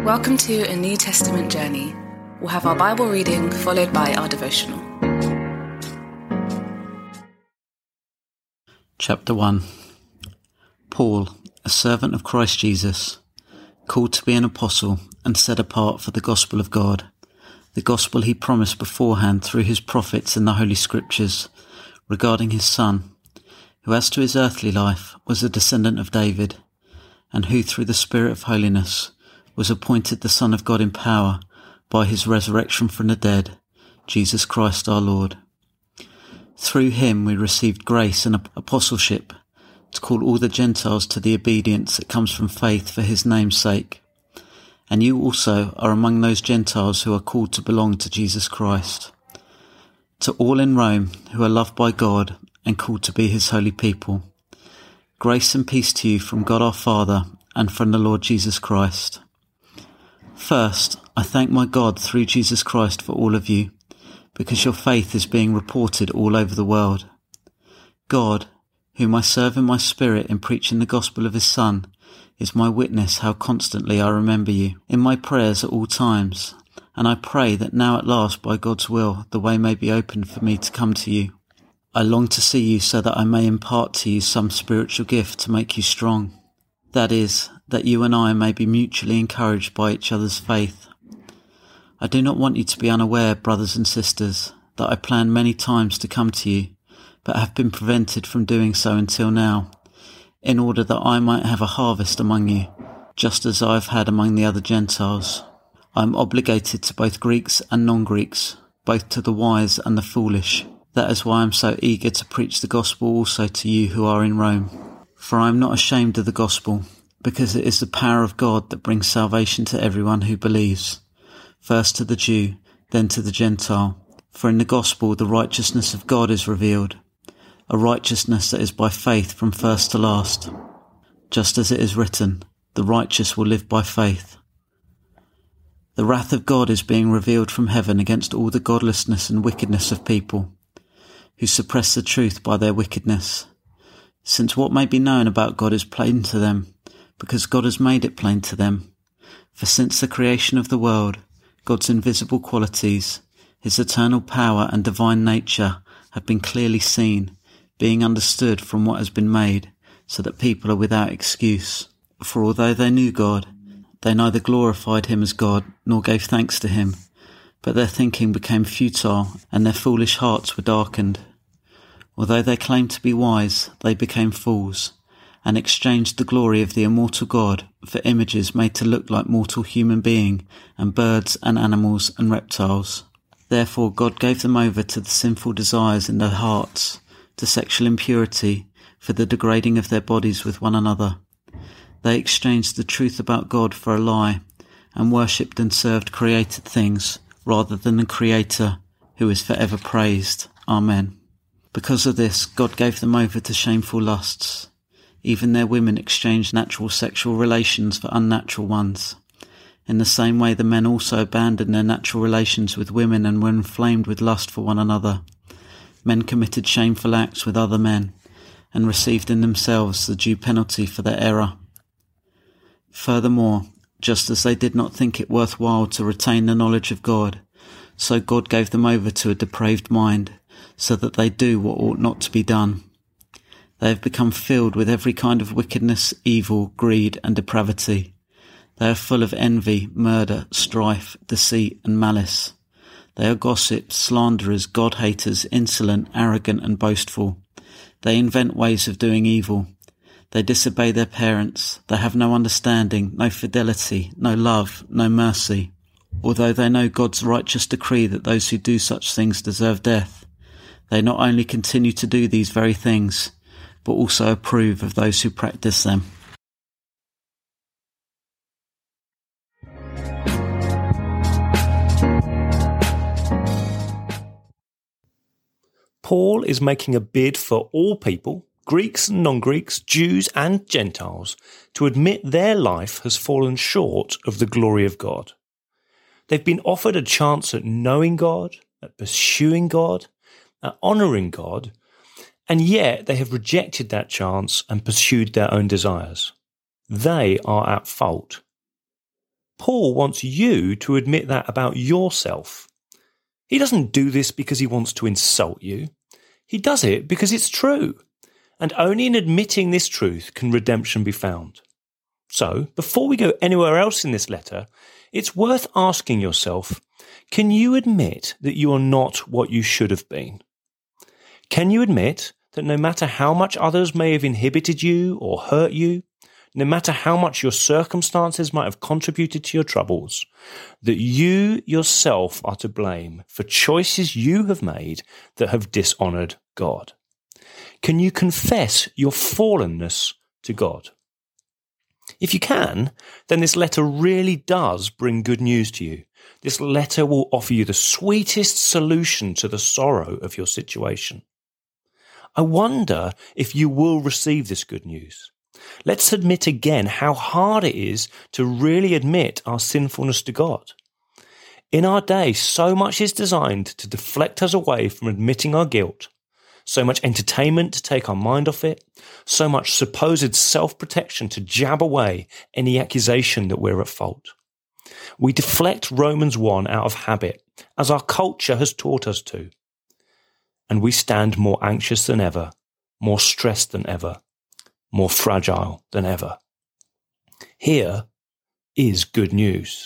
Welcome to a New Testament journey. We'll have our Bible reading followed by our devotional. Chapter 1. Paul, a servant of Christ Jesus, called to be an apostle and set apart for the gospel of God, the gospel he promised beforehand through his prophets in the Holy Scriptures, regarding his Son, who as to his earthly life was a descendant of David, and who through the Spirit of holiness was appointed the Son of God in power by his resurrection from the dead, Jesus Christ our Lord. Through him we received grace and apostleship to call all the Gentiles to the obedience that comes from faith for his name's sake. And you also are among those Gentiles who are called to belong to Jesus Christ. To all in Rome who are loved by God and called to be his holy people, grace and peace to you from God our Father and from the Lord Jesus Christ. First, I thank my God through Jesus Christ for all of you, because your faith is being reported all over the world. God, whom I serve in my spirit in preaching the gospel of his Son, is my witness how constantly I remember you in my prayers at all times, and I pray that now at last by God's will the way may be opened for me to come to you. I long to see you so that I may impart to you some spiritual gift to make you strong. That is, that you and I may be mutually encouraged by each other's faith. I do not want you to be unaware, brothers and sisters, that I planned many times to come to you, but have been prevented from doing so until now, in order that I might have a harvest among you, just as I have had among the other Gentiles. I am obligated to both Greeks and non-Greeks, both to the wise and the foolish. That is why I am so eager to preach the gospel also to you who are in Rome. For I am not ashamed of the gospel, because it is the power of God that brings salvation to everyone who believes, first to the Jew, then to the Gentile. For in the gospel the righteousness of God is revealed, a righteousness that is by faith from first to last. Just as it is written, the righteous will live by faith. The wrath of God is being revealed from heaven against all the godlessness and wickedness of people, who suppress the truth by their wickedness. Since what may be known about God is plain to them, because God has made it plain to them. For since the creation of the world, God's invisible qualities, his eternal power and divine nature have been clearly seen, being understood from what has been made, so that people are without excuse. For although they knew God, they neither glorified him as God nor gave thanks to him, but their thinking became futile and their foolish hearts were darkened. Although they claimed to be wise, they became fools, and exchanged the glory of the immortal God for images made to look like mortal human being and birds and animals and reptiles. Therefore God gave them over to the sinful desires in their hearts, to sexual impurity, for the degrading of their bodies with one another. They exchanged the truth about God for a lie, and worshipped and served created things rather than the Creator, who is forever praised. Amen. Because of this, God gave them over to shameful lusts. Even their women exchanged natural sexual relations for unnatural ones. In the same way, the men also abandoned their natural relations with women and were inflamed with lust for one another. Men committed shameful acts with other men, and received in themselves the due penalty for their error. Furthermore, just as they did not think it worthwhile to retain the knowledge of God, so God gave them over to a depraved mind, so that they do what ought not to be done. They have become filled with every kind of wickedness, evil, greed, and depravity. They are full of envy, murder, strife, deceit, and malice. They are gossips, slanderers, God-haters, insolent, arrogant, and boastful. They invent ways of doing evil. They disobey their parents. They have no understanding, no fidelity, no love, no mercy. Although they know God's righteous decree that those who do such things deserve death, they not only continue to do these very things, but also approve of those who practice them. Paul is making a bid for all people, Greeks and non-Greeks, Jews and Gentiles, to admit their life has fallen short of the glory of God. They've been offered a chance at knowing God, at pursuing God, at honouring God, and yet they have rejected that chance and pursued their own desires. They are at fault. Paul wants you to admit that about yourself. He doesn't do this because he wants to insult you. He does it because it's true. And only in admitting this truth can redemption be found. So, before we go anywhere else in this letter, it's worth asking yourself, can you admit that you are not what you should have been? Can you admit that no matter how much others may have inhibited you or hurt you, no matter how much your circumstances might have contributed to your troubles, that you yourself are to blame for choices you have made that have dishonoured God? Can you confess your fallenness to God? If you can, then this letter really does bring good news to you. This letter will offer you the sweetest solution to the sorrow of your situation. I wonder if you will receive this good news. Let's admit again how hard it is to really admit our sinfulness to God. In our day, so much is designed to deflect us away from admitting our guilt, so much entertainment to take our mind off it, so much supposed self-protection to jab away any accusation that we're at fault. We deflect Romans 1 out of habit, as our culture has taught us to. And we stand more anxious than ever, more stressed than ever, more fragile than ever. Here is good news.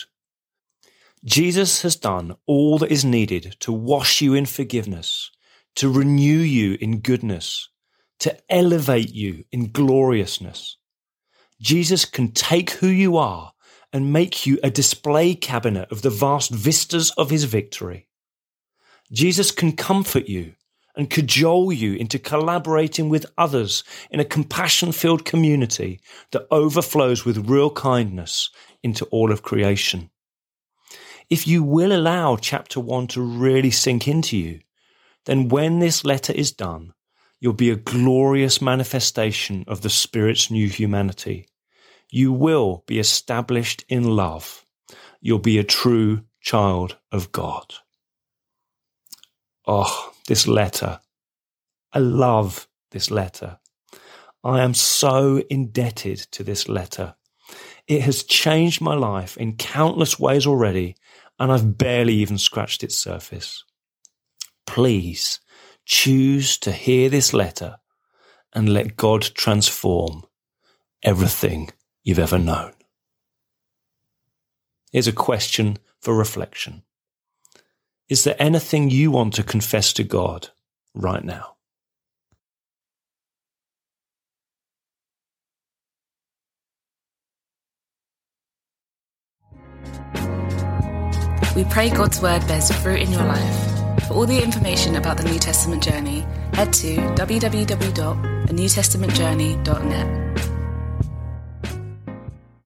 Jesus has done all that is needed to wash you in forgiveness, to renew you in goodness, to elevate you in gloriousness. Jesus can take who you are and make you a display cabinet of the vast vistas of his victory. Jesus can comfort you and cajole you into collaborating with others in a compassion-filled community that overflows with real kindness into all of creation. If you will allow chapter 1 to really sink into you, then when this letter is done, you'll be a glorious manifestation of the Spirit's new humanity. You will be established in love. You'll be a true child of God. Oh, this letter. I love this letter. I am so indebted to this letter. It has changed my life in countless ways already, and I've barely even scratched its surface. Please choose to hear this letter and let God transform everything you've ever known. Here's a question for reflection. Is there anything you want to confess to God right now? We pray God's word bears fruit in your life. For all the information about the New Testament journey, head to www.anewtestamentjourney.net.